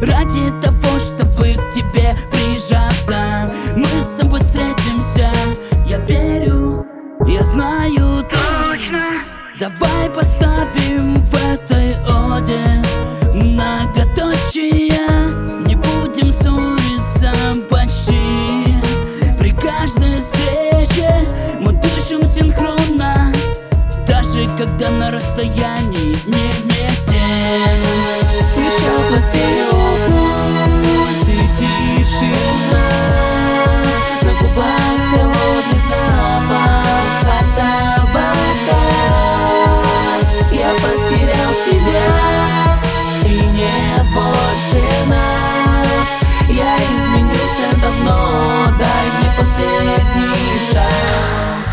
ради того, чтобы к тебе прижаться. Мы с тобой встретимся, я верю, я знаю точно. Давай поставим в этой оде многоточие. Не будем ссориться почти. При каждой встрече мы дышим синхронно, даже когда на расстоянии не вместе. Слышал твой стереопульс и тишина, на губах холодный запах от табака. Я потерял тебя, и нет больше нас. Я изменился давно, дай мне последний шанс.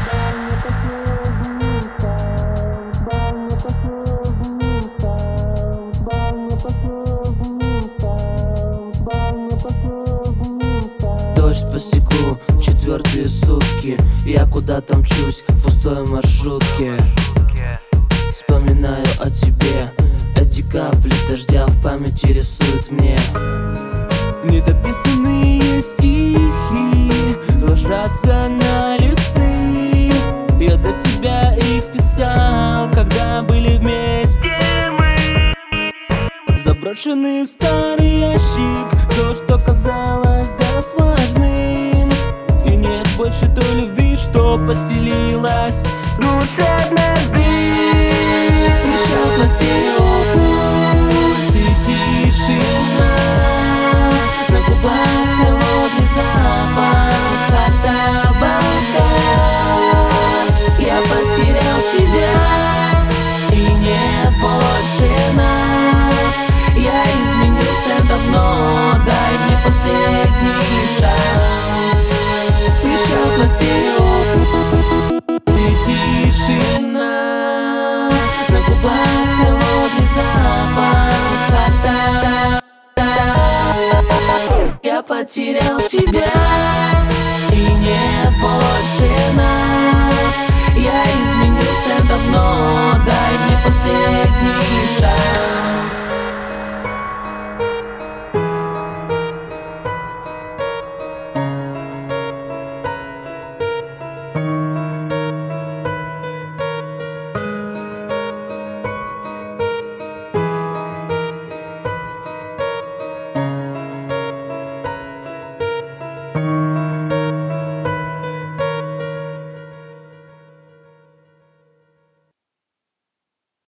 Дождь по стеклу, 4-е сутки. Я куда-то мчусь в пустой маршрутке. Вспоминаю о тебе, эти капли дождя в памяти рисуют мне. Недописанные стихи ложатся на листы. Я для тебя их писал, когда были вместе мы. Заброшенный старый ящик, то, что казалось даст важным. И нет больше той любви, что поселилась в душе однажды. Слышал твой стереопульс и тишина, на губах холодный запах от табака. Я потерял тебя, и нет больше нас. Я изменился давно, дай мне последний шанс. Слышал твой стереопульс и тишина, на губах холодный запах от табака. Я потерял тебя, и нет больше нас. Я изменился давно,